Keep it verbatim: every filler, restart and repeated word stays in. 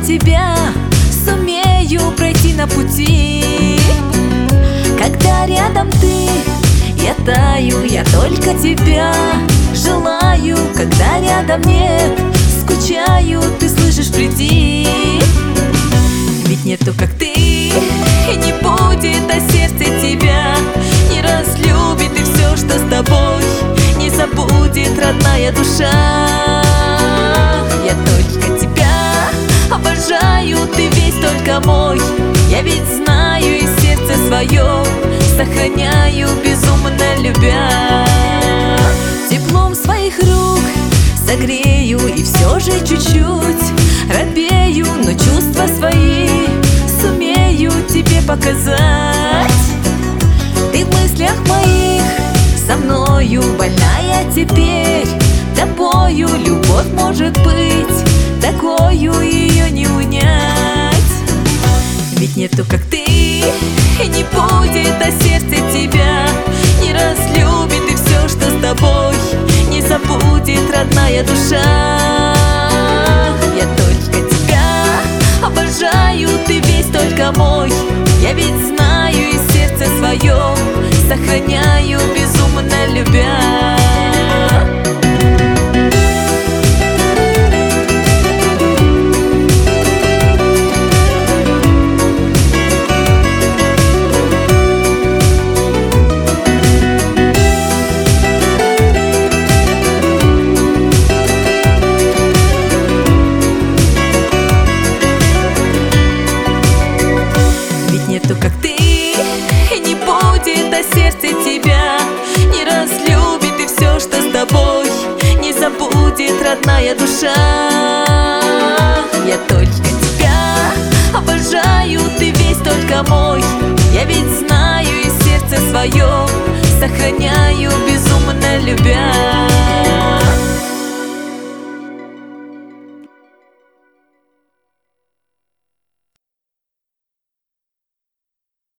тебя сумею пройти на пути. Когда рядом ты, я таю, я только тебя желаю. Когда рядом нет, скучаю, ты слышишь, приди. Ведь нету как ты, и не будет, а сердце тебя не разлюбит, и все, что с тобой, не забудет родная душа. Я только тебя обожаю, ты весь только мой. Я ведь знаю и сердце свое сохраняю, безумно любя. Теплом своих рук согрею и все же чуть-чуть робею, но чувства свои сумею тебе показать. Ты в мыслях моих со мною, больная теперь тобою. Любовь может быть такою, ее не унять. Ведь нету как ты, и не будет, а сердце тебя не разлюбит, и все, что с тобой, не забудет родная душа. Я только тебя обожаю, ты весь только мой. Я ведь знаю и сердце свое сохраняю, безумно любя. Нету как ты, и не будет, а сердце тебя не разлюбит, и все, что с тобой, не забудет родная душа. Я только тебя обожаю, ты весь только мой. Я ведь знаю и сердце свое сохраняю, безумно любя.